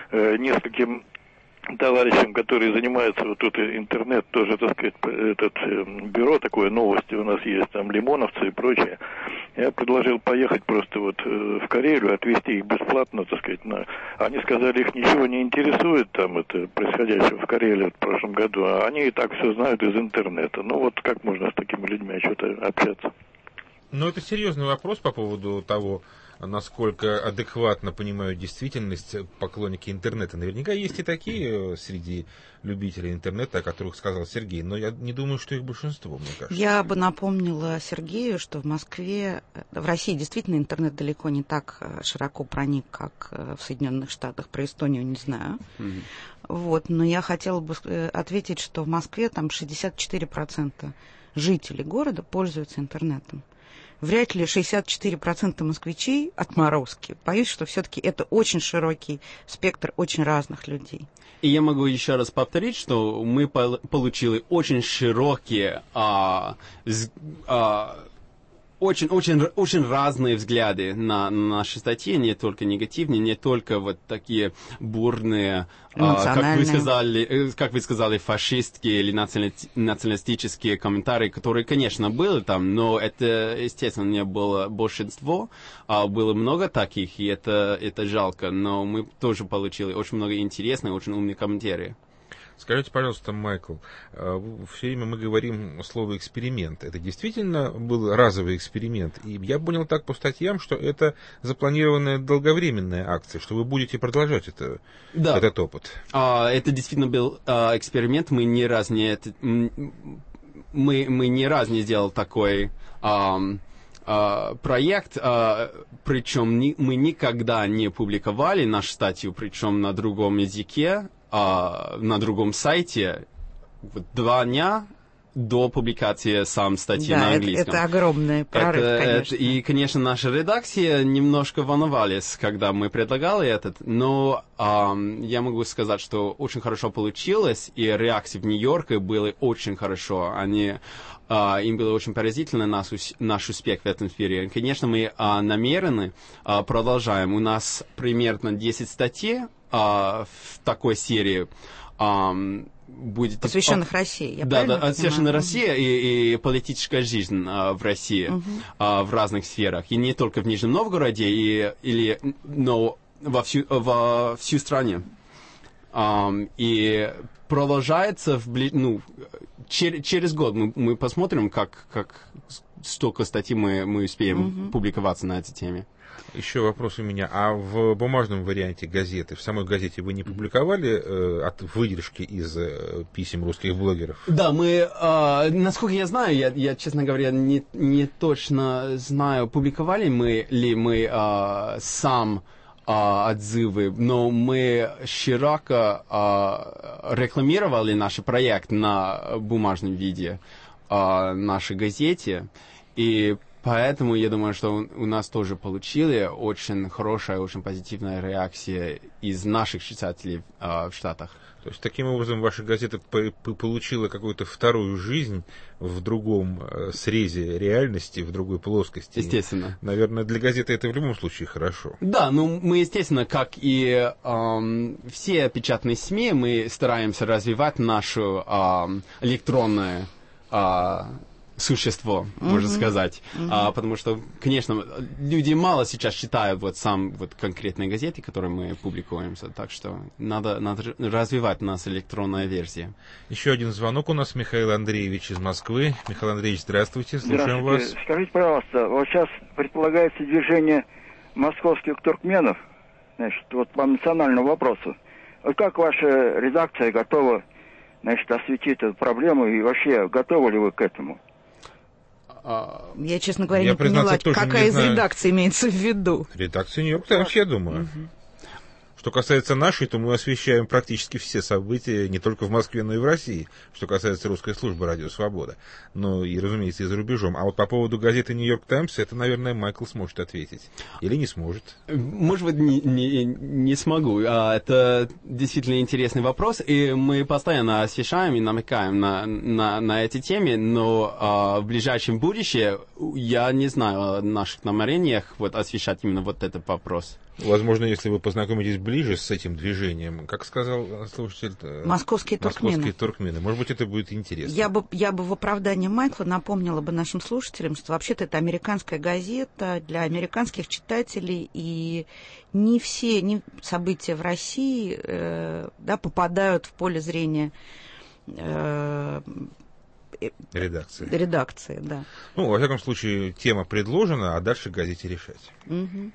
э, нескольким товарищам, которые занимаются вот тут интернет, тоже, так сказать, этот э, бюро такое, новости у нас есть, там лимоновцы и прочее. Я предложил поехать просто вот э, в Карелию, отвезти их бесплатно, так сказать. На... Они сказали, их ничего не интересует там это происходящее в Карелии вот, в прошлом году, а они и так все знают из интернета. Ну вот как можно с такими людьми что-то общаться? Ну это серьезный вопрос по поводу того, насколько адекватно понимают действительность поклонники интернета. Наверняка есть и такие среди любителей интернета, о которых сказал Сергей, но я не думаю, что их большинство, мне кажется. Я бы напомнила Сергею, что в Москве, в России действительно интернет далеко не так широко проник, как в Соединенных Штатах. Про Эстонию не знаю. Mm-hmm. Вот, но я хотела бы ответить, что в Москве там шестьдесят четыре процента жителей города пользуются интернетом. Вряд ли шестьдесят четыре процента москвичей отморозки. Боюсь, что все-таки это очень широкий спектр очень разных людей. И я могу еще раз повторить, что мы получили очень широкие, а, а, очень, очень, очень разные взгляды на, на наши статьи, не только негативные, не только вот такие бурные, а, как вы сказали, как вы сказали, фашистские или националистические комментарии, которые, конечно, были там, но это, естественно, не было большинство, а было много таких, и это, это жалко, но мы тоже получили очень много интересных, очень умных комментариев. Скажите, пожалуйста, Майкл, все время мы говорим слово «эксперимент». Это действительно был разовый эксперимент? И я понял так по статьям, что это запланированная долговременная акция, что вы будете продолжать это, да. этот опыт. А, это действительно был а, эксперимент. Мы ни раз не... Мы, мы ни раз не сделали такой... А, проект, причем мы никогда не публиковали нашу статью, причем на другом языке, на другом сайте, два дня до публикации сам статьи да, на английском. Это, это огромный прорыв, это, конечно. Это, и, конечно, наша редакция немножко волновались, когда мы предлагали этот, но эм, я могу сказать, что очень хорошо получилось, и реакции в Нью-Йорке были очень хорошо. Они, э, им было очень поразительно наш, наш успех в этом сфере. Конечно, мы э, намерены э, продолжаем. У нас примерно десять статей э, в такой серии. Э, будет посвященных России. Я да, да, посвященных России и, и политическая жизнь а, в России uh-huh. а, в разных сферах. И не только в Нижнем Новгороде, и, или, но во всю, во всю стране. А, и продолжается в, ну, чер, через год мы, мы посмотрим, как, как столько статей мы, мы успеем uh-huh. публиковаться на этой теме. Еще вопрос у меня. А в бумажном варианте газеты, в самой газете вы не публиковали э, от выдержки из э, писем русских блогеров? Да, мы, э, насколько я знаю, я, я честно говоря, не, не точно знаю, публиковали мы ли мы э, сам э, отзывы, но мы широко э, рекламировали наш проект на бумажном виде э, нашей газете, и поэтому я думаю, что у нас тоже получили очень хорошая, очень позитивная реакция из наших читателей э, в Штатах. То есть, таким образом, ваша газета получила какую-то вторую жизнь в другом э, срезе реальности, в другой плоскости. Естественно. Наверное, для газеты это в любом случае хорошо. Да, ну мы, естественно, как и э, все печатные СМИ, мы стараемся развивать нашу э, электронное э, существо, uh-huh. можно сказать. Uh-huh. А, потому что, конечно, люди мало сейчас читают вот сам вот конкретные газеты, которые мы публикуемся. Так что надо, надо развивать нас электронная версия. Еще один звонок у нас. Михаил Андреевич из Москвы. Михаил Андреевич, здравствуйте. Слушаем здравствуйте. вас. Скажите, пожалуйста, вот сейчас предполагается движение московских туркменов, значит, вот по национальному вопросу. Вот как ваша редакция готова, значит, осветить эту проблему и вообще готовы ли вы к этому? Я, честно говоря, я не поняла, какая не из знаю. редакций имеется в виду. Редакция Нью-Йорк Таймс, я думаю. Угу. Что касается нашей, то мы освещаем практически все события не только в Москве, но и в России, что касается русской службы «Радио Свобода». Ну и, разумеется, и за рубежом. А вот по поводу газеты «Нью-Йорк Таймс», это, наверное, Майкл сможет ответить. Или не сможет. Может быть, не, не, не смогу. Это действительно интересный вопрос, и мы постоянно освещаем и намекаем на, на, на эти темы, но а, в ближайшем будущем я не знаю о наших намерениях вот, освещать именно вот этот вопрос. Возможно, если вы познакомитесь ближе с этим движением, как сказал слушатель... Московские туркмены. Московские туркмены. Может быть, это будет интересно. Я бы, я бы в оправдании Майкла напомнила бы нашим слушателям, что вообще-то это американская газета для американских читателей, и не все не события в России э, да, попадают в поле зрения э, редакции. Редакции, да. Ну, во всяком случае, тема предложена, а дальше газете решать. Угу.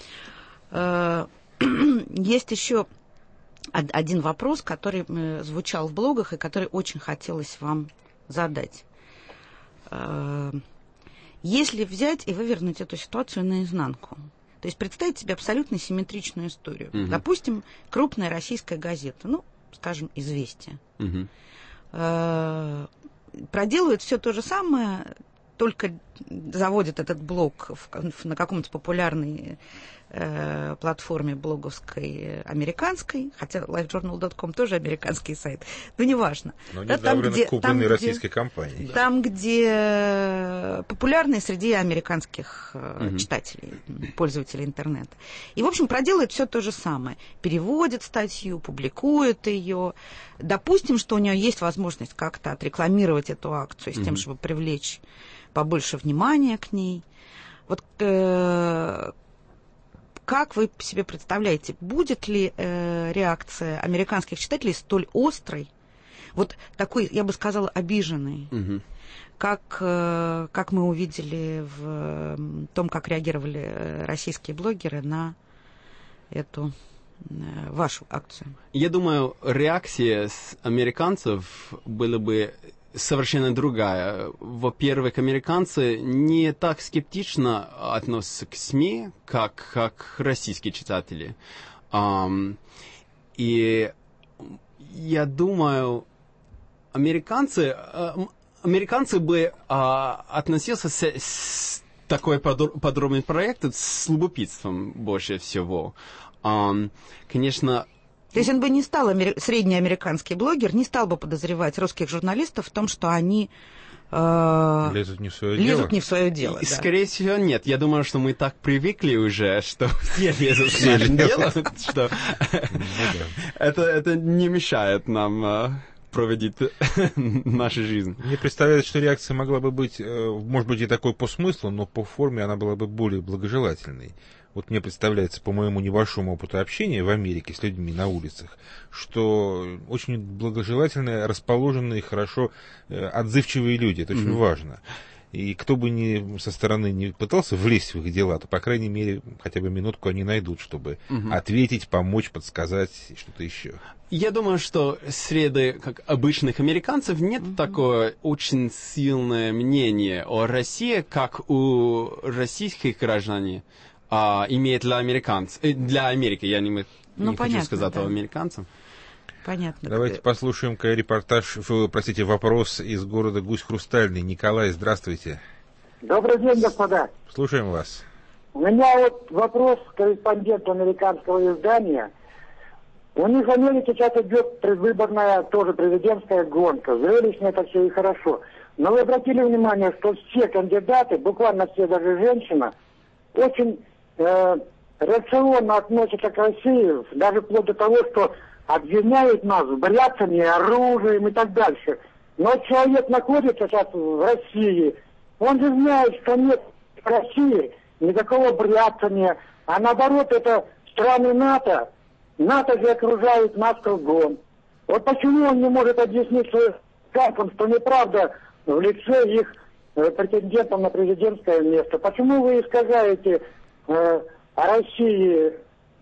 Есть еще один вопрос, который звучал в блогах и который очень хотелось вам задать. Если взять и вывернуть эту ситуацию наизнанку, то есть представить себе абсолютно симметричную историю. Угу. Допустим, крупная российская газета, ну, скажем, «Известия», угу. проделывает все то же самое, только заводит этот блог в, на каком-то популярной э, платформе блоговской американской, хотя лайфджорнал точка ком тоже американский сайт, но неважно. Но да, там, где, купленной там, российской где, компанией. Там, где популярные среди американских э, угу. читателей, пользователей интернета. И, в общем, проделает все то же самое. Переводит статью, публикует ее. Допустим, что у нее есть возможность как-то отрекламировать эту акцию с угу. тем, чтобы привлечь побольше внимания к ней. Вот э, как вы себе представляете, будет ли э, реакция американских читателей столь острой, вот такой, я бы сказала, обиженной, угу. как, э, как мы увидели в э, том, как реагировали российские блогеры на эту э, вашу акцию? Я думаю, реакция с американцев была бы совершенно другая. Во-первых, американцы не так скептично относятся к СМИ, как, как российские читатели. Um, и я думаю, американцы, uh, американцы бы uh, относился с, с такой подро- подробный проект с любопытством больше всего. Um, конечно, то есть он бы не стал, средний американский блогер, не стал бы подозревать русских журналистов в том, что они э, лезут не в свое лезут дело. Не в свое дело и, да. Скорее всего, нет. Я думаю, что мы так привыкли уже, что все лезут в свое дело, что это не мешает нам проводить нашу жизнь. Мне представляется, что реакция могла бы быть, может быть, и такой по смыслу, но по форме она была бы более благожелательной. Вот мне представляется, по моему небольшому опыту общения в Америке с людьми на улицах, что очень благожелательные, расположенные, хорошо отзывчивые люди. Это очень mm-hmm. важно. И кто бы ни со стороны не пытался влезть в их дела, то, по крайней мере, хотя бы минутку они найдут, чтобы mm-hmm. ответить, помочь, подсказать, что-то еще. Я думаю, что среди как обычных американцев нет mm-hmm. такое очень сильное мнение о России, как у российских граждан. А, имеет для американцев, для Америки, я не, не ну, хочу понятно, сказать да. о американцах. Понятно. Давайте как... послушаем-ка репортаж, простите, вопрос из города Гусь-Хрустальный. Николай, здравствуйте. Добрый день, господа. Слушаем вас. У меня вот вопрос к корреспонденту американского издания. У них в Америке сейчас идет предвыборная, тоже президентская гонка. Зрелищно это все и хорошо. Но вы обратили внимание, что все кандидаты, буквально все, даже женщина, очень э, рационно относятся к России, даже вплоть до того, что обвиняют нас в бряцании оружием и так дальше. Но человек находится сейчас в России, он же знает, что нет в России никакого бряцания, а наоборот, это страны НАТО. НАТО же окружает нас кругом. Вот почему он не может объяснить своим капам, что неправда в лице их претендентам на президентское место? Почему вы искажаете э, о России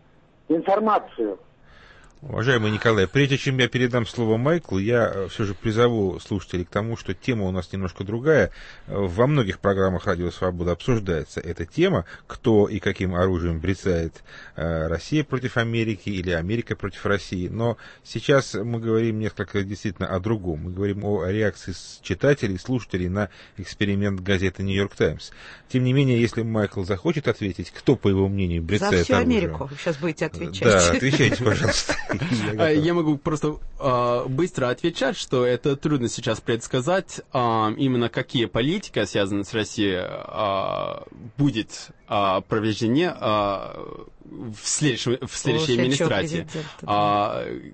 информацию? Уважаемый Николай, прежде чем я передам слово Майклу, я все же призову слушателей к тому, что тема у нас немножко другая. Во многих программах «Радио Свобода» обсуждается эта тема, кто и каким оружием брецает Россия против Америки или Америка против России. Но сейчас мы говорим несколько действительно о другом. Мы говорим о реакции читателей, слушателей на эксперимент газеты «Нью-Йорк Таймс». Тем не менее, если Майкл захочет ответить, кто, по его мнению, брецает оружием... За всю Америку вы сейчас будете отвечать. Да, отвечайте, пожалуйста. Я могу просто э, быстро отвечать, что это трудно сейчас предсказать, э, именно какие политики, связанные с Россией, э, будет э, проведены э, в следующей, в следующей администрации. Да. Э,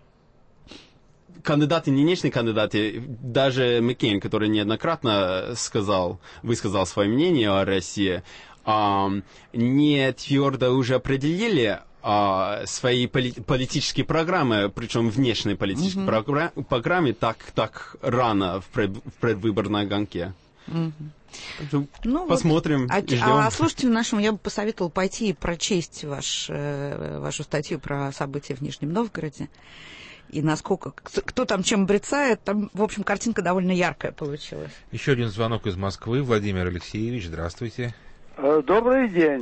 кандидаты, нынешние кандидаты, даже Маккейн, который неоднократно сказал, высказал свое мнение о России, э, не твердо уже определили Uh, свои поли- политические программы, причем внешние политические mm-hmm. програ- программы, так, так рано в, пред- в предвыборной гонке. Mm-hmm. Ну, посмотрим. Вот. А, а слушателям нашим я бы посоветовала пойти и прочесть ваш, э, вашу статью про события в Нижнем Новгороде. И насколько, кто там чем брецает, там, в общем, картинка довольно яркая получилась. Еще один звонок из Москвы. Владимир Алексеевич, здравствуйте. Добрый день.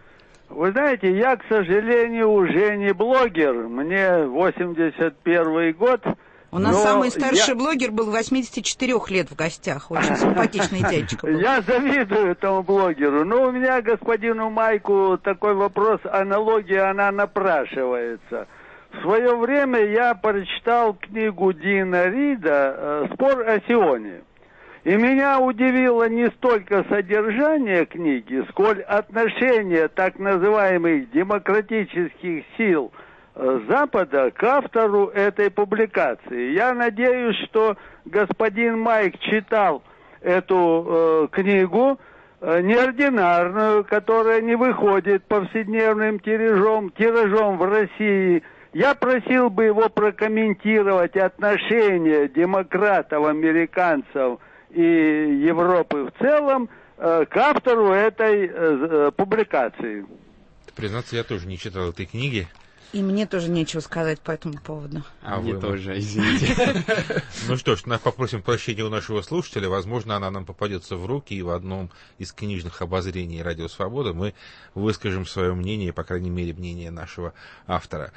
Вы знаете, я, к сожалению, уже не блогер. Мне восемьдесят первый год. У нас самый старший я... блогер был восемьдесят четыре лет в гостях. Очень симпатичный дядечка был. Я завидую этому блогеру. Но у меня, господину Майку, такой вопрос, аналогия, она напрашивается. В свое время я прочитал книгу Дина Рида «Спор о Сионе». И меня удивило не столько содержание книги, сколь отношение так называемых демократических сил Запада к автору этой публикации. Я надеюсь, что господин Майк читал эту э, книгу, э, неординарную, которая не выходит повседневным тиражом, тиражом в России. Я просил бы его прокомментировать отношение демократов, американцев и Европы в целом э, к автору этой э, публикации. Признаться, я тоже не читал этой книги. И мне тоже нечего сказать по этому поводу. А мне тоже, извините. Ну что ж, попросим прощения у нашего слушателя. Возможно, она нам попадется в руки, и в одном из книжных обозрений «Радио Свобода» мы выскажем свое мнение, по крайней мере, мнение нашего автора.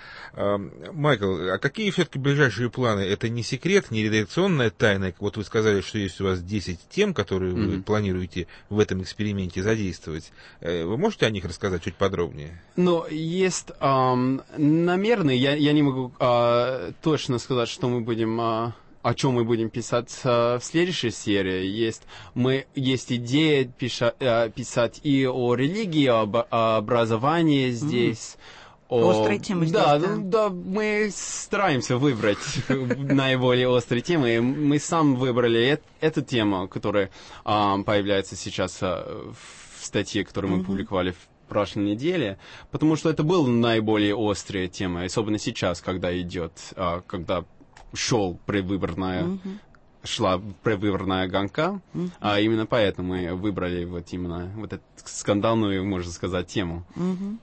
Майкл, а какие все-таки ближайшие планы? Это не секрет, не редакционная тайна? Вот вы сказали, что есть у вас десять тем, которые mm-hmm. вы планируете в этом эксперименте задействовать. Вы можете о них рассказать чуть подробнее? Ну, есть... Um... Наверное, я, я не могу а, точно сказать, что мы будем, а, о чем мы будем писать а, в следующей серии. Есть, мы, есть идея пиша, а, писать и о религии, об о образовании здесь. Mm. О... Острые темы здесь, да, да. Ну, да, мы стараемся выбрать наиболее острые темы. Мы сам выбрали эту тему, которая появляется сейчас в статье, которую мы публиковали в прошлой неделе, потому что это была наиболее острая тема, особенно сейчас, когда идет, когда шел предвыборная, mm-hmm. шла предвыборная гонка, mm-hmm. а именно поэтому мы выбрали вот именно вот эту скандальную, можно сказать, тему. Mm-hmm.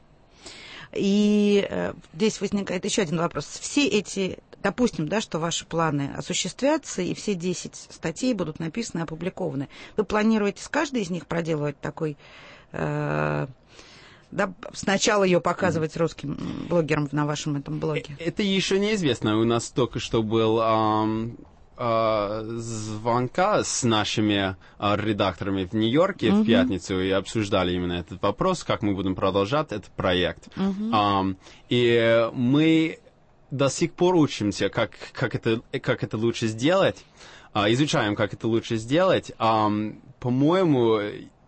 И э, здесь возникает еще один вопрос. Все эти, допустим, да, что ваши планы осуществятся, и все десять статей будут написаны и опубликованы. Вы планируете с каждой из них проделывать такой... Э, Да, сначала ее показывать русским блогерам на вашем этом блоге? Это еще неизвестно. У нас только что был эм, э, звонка с нашими э, редакторами в Нью-Йорке uh-huh. в пятницу, и обсуждали именно этот вопрос, как мы будем продолжать этот проект. Uh-huh. Эм, и мы до сих пор учимся, как, как, это, как это лучше сделать, э, изучаем, как это лучше сделать. Эм, по-моему...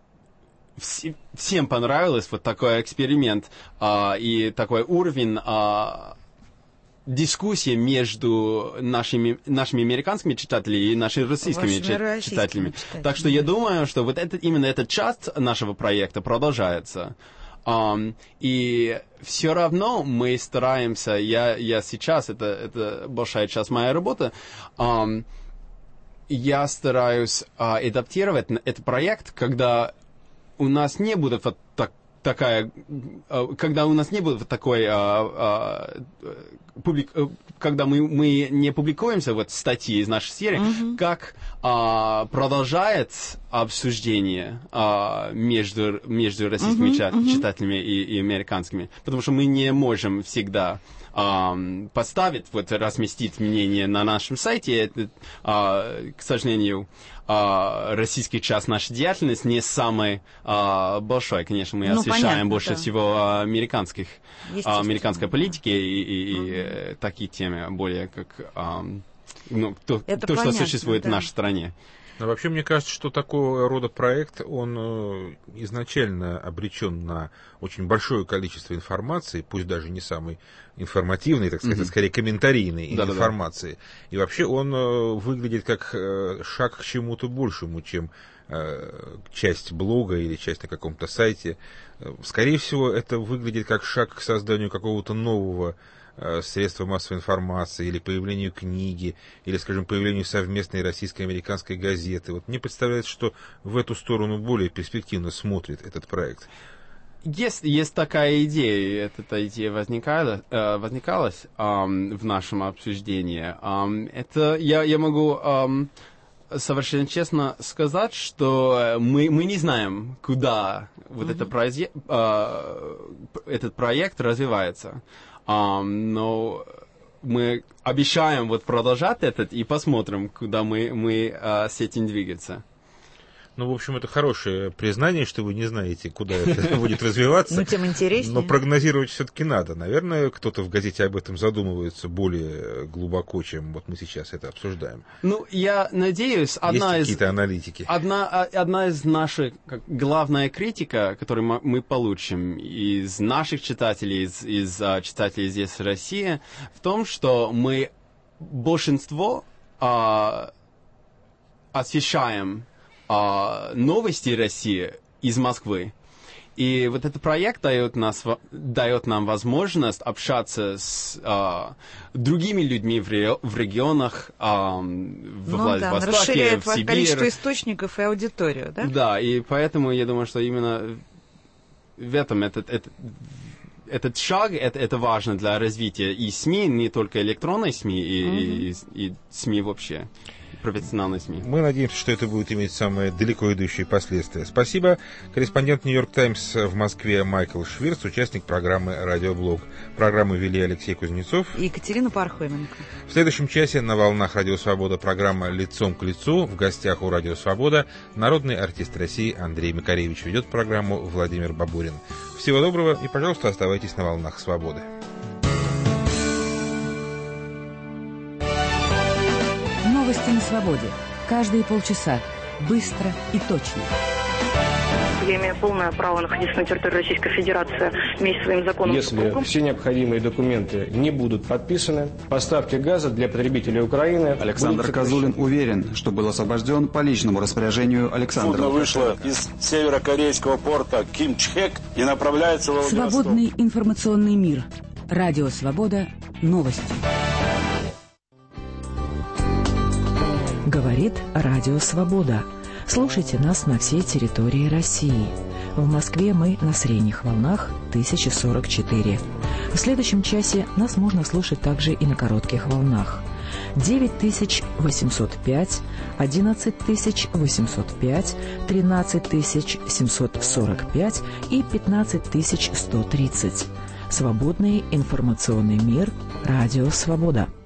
Всем понравилось вот такой эксперимент а, и такой уровень а, дискуссии между нашими, нашими американскими читателями и нашими российскими читателями. читателями. Так что я думаю, что вот это, именно эта часть нашего проекта продолжается. Um, и все равно мы стараемся, я, я сейчас, это, это большая часть моей работы, um, я стараюсь uh, адаптировать этот проект, когда у нас не будет вот так, такая, когда у нас не будет вот такой, а, а, публик, когда мы, мы не публикуемся вот статьи из нашей серии, mm-hmm. как а, продолжает обсуждение а, между, между российскими mm-hmm. читателями и, и американскими, потому что мы не можем всегда а, поставить, вот разместить мнение на нашем сайте. Это, а, к сожалению, а, российский час нашей деятельности не самый а, большой. Конечно, мы ну, освещаем понятно, больше да. всего американских, а, американской политики и, и, угу. и такие темы, более как а, ну, то, то понятно, что существует да. в нашей стране. Но вообще, мне кажется, что такого рода проект, он э, изначально обречен на очень большое количество информации, пусть даже не самой информативной, так сказать, mm-hmm. а скорее комментарийной да, информации. Да, да. И вообще он э, выглядит как э, шаг к чему-то большему, чем э, часть блога или часть на каком-то сайте. Скорее всего, это выглядит как шаг к созданию какого-то нового средства массовой информации, или появлению книги, или, скажем, появлению совместной российско-американской газеты. Вот мне представляется, что в эту сторону более перспективно смотрит этот проект. Есть, есть такая идея, эта идея возникала, возникала эм, в нашем обсуждении. Эм, это я, я могу эм, совершенно честно сказать, что мы, мы не знаем, куда вот mm-hmm. это прозе, э, этот проект развивается. Um, но мы обещаем вот продолжать этот и посмотрим, куда мы, мы uh, с этим двигаться. Ну, в общем, это хорошее признание, что вы не знаете, куда это будет развиваться. Ну, тем интереснее. Но прогнозировать все-таки надо. Наверное, кто-то в газете об этом задумывается более глубоко, чем вот мы сейчас это обсуждаем. Ну, я надеюсь, одна Есть из... какие-то аналитики. Одна, одна из наших, как, главная критика, которую мы получим из наших читателей, из, из uh, читателей здесь в России, в том, что мы большинство uh, освещаем новости России из Москвы. И вот этот проект дает, нас, дает нам возможность общаться с а, другими людьми в, ре, в регионах, а, в ну, Владивостоке, да, расширяет в Сибири. Количество источников и аудиторию, да? Да, и поэтому я думаю, что именно в этом этот, этот, этот шаг, это, это важно для развития и СМИ, не только электронной СМИ, и, mm-hmm. и, и, и СМИ вообще. Профессиональной СМИ. Мы надеемся, что это будет иметь самые далеко идущие последствия. Спасибо. Корреспондент «Нью-Йорк Таймс» в Москве Майкл Швирц, участник программы «Радиоблог». Программу вели Алексей Кузнецов и Екатерина Пархоменко. В следующем часе на волнах «Радио Свобода» программа «Лицом к лицу». В гостях у «Радио Свобода» народный артист России Андрей Макаревич. Ведет программу Владимир Бабурин. Всего доброго и, пожалуйста, оставайтесь на волнах «Свободы». Новости на свободе. Каждые полчаса. Быстро и точно. Я имею полное право находиться на территории Российской Федерации вместе со своим законом. Если все необходимые документы не будут подписаны, поставки газа для потребителей Украины... Александр Козулин уверен, что был освобожден по личному распоряжению Александра Судно вышло из северокорейского порта Кимчхэк и направляется в Владивосток. Свободный информационный мир. Радио Свобода. Новости. Говорит Радио Свобода. Слушайте нас на всей территории России. В Москве мы на средних волнах тысяча сорок четыре. В следующем часе нас можно слушать также и на коротких волнах. девять тысяч восемьсот пять, одиннадцать тысяч восемьсот пять, тринадцать тысяч семьсот сорок пять и пятнадцать тысяч сто тридцать. Свободный информационный мир. Радио Свобода.